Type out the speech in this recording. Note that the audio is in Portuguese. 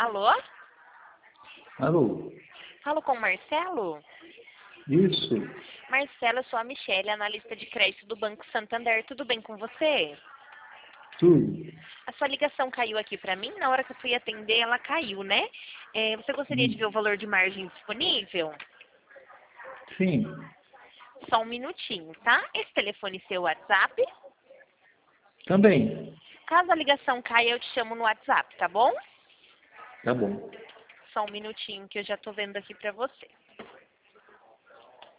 Alô? Alô? Falo com o Marcelo? Isso, Marcelo, eu sou a Michelle, analista de crédito do Banco Santander. Tudo bem com você? tudo. A sua ligação caiu aqui para mim. Na hora que eu fui atender, ela caiu, né? Você gostaria de ver o valor de margem disponível? Sim, Só um minutinho, tá? Esse telefone é seu WhatsApp. também. Caso a ligação caia, eu te chamo no WhatsApp, tá bom? Tá bom. Só um minutinho que eu já tô vendo aqui para você.